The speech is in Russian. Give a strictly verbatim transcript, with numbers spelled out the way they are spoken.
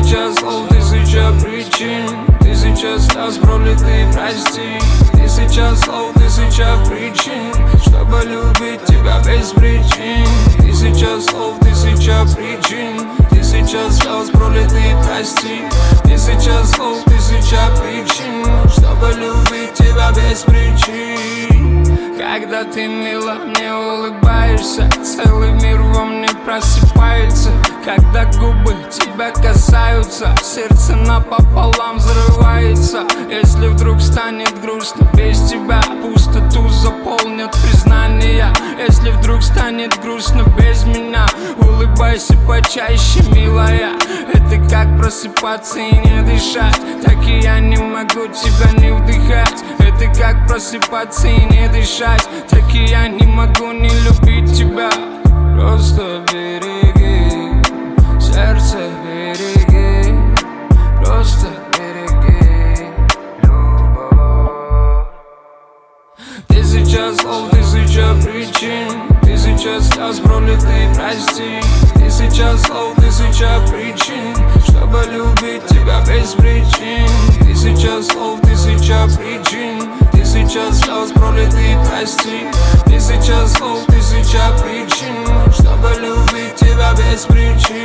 Тысяча слов, тысяча причин, тысяча слез пролитых, прости. Тысяча слов, тысяча причин, чтобы любить тебя без причин. Тысяча слов, тысяча причин, тысяча слез пролитых, прости. Тысяча слов, тысяча причин, чтобы любить тебя без причин. Когда ты мило мне улыбаешься, целый мир во мне просыпается. Когда губы тебя касаются, сердце напополам взрывается. Если вдруг станет грустно без тебя, пустоту заполнят признания. Если вдруг станет грустно без меня, улыбайся почаще, милая. Это как просыпаться и не дышать, так и я не могу тебя не вдыхать. Это как просыпаться и не дышать, так и я не могу не любить тебя. Просто береги, сердце береги, просто береги любовь. Тысяча слов, тысяча причин, тысяча слез пролитых, прости. Тысяча слов, тысяча причин, чтобы любить тебя без причин. Тысяча слов, тысяча причин, тысяча слез пролитых, прости. Тысяча слов, тысяча причин, чтобы любить тебя без причин.